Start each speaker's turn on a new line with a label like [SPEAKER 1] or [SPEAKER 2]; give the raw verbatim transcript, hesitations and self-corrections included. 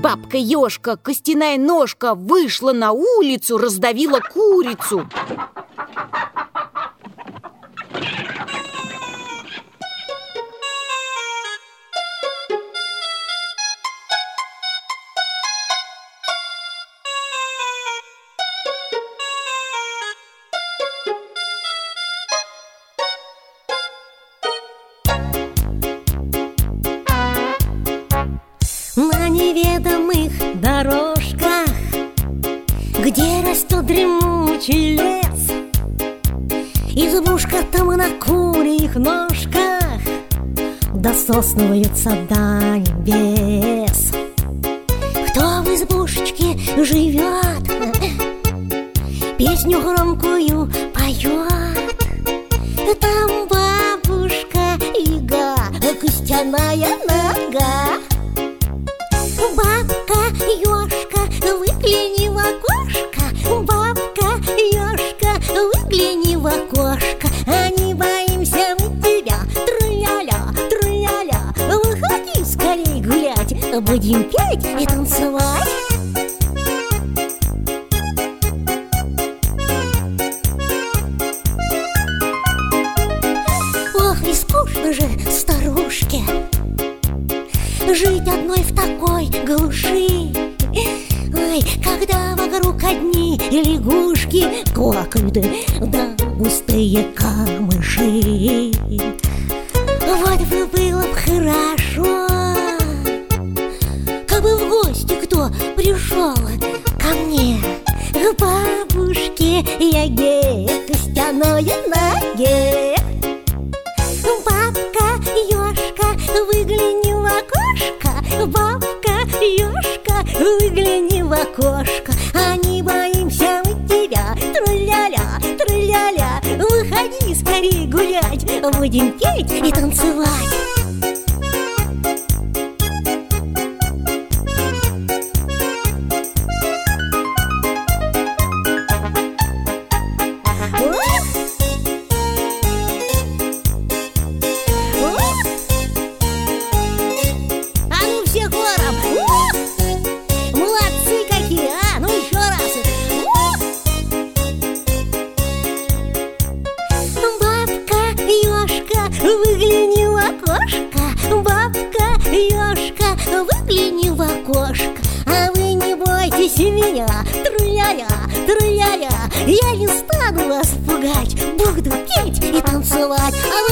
[SPEAKER 1] Бабка-ежка, костяная ножка, вышла на улицу, раздавила курицу.
[SPEAKER 2] На неведомых дорожках, где растет дремучий лес, избушка там на курьих ножках, дососнуются до небес. Кто в избушечке живет, песню громкую поет, там бабушка Яга, костяная нога. Бабка-ежка, выгляни в окошко, бабка-ежка, выгляни в окошко. А не боимся мы тебя, тру-ля-ля, тру-ля-ля. Выходи скорей гулять, будем петь и танцевать. Ох, и скучно же старушке жить одной в такой глуши. Ой, когда вокруг одни лягушки квакают, да густые камыши. Вот бы было б хорошо, как бы в гости кто пришел ко мне, к бабушке Яге, костяной ноге. Бабка-ежка, выгляни в окошко, бабка-ежка, выгляни в окошко. А не боимся мы тебя, тру-ля-ля, тру-ля-ля. Выходи скорей гулять, будем петь и танцевать. Выгляни в окошко, бабка-ежка, выгляни в окошко. А вы не бойтесь меня, тру-ля-ля, тру-ля-ля. Я не стану вас пугать, буду петь и танцевать.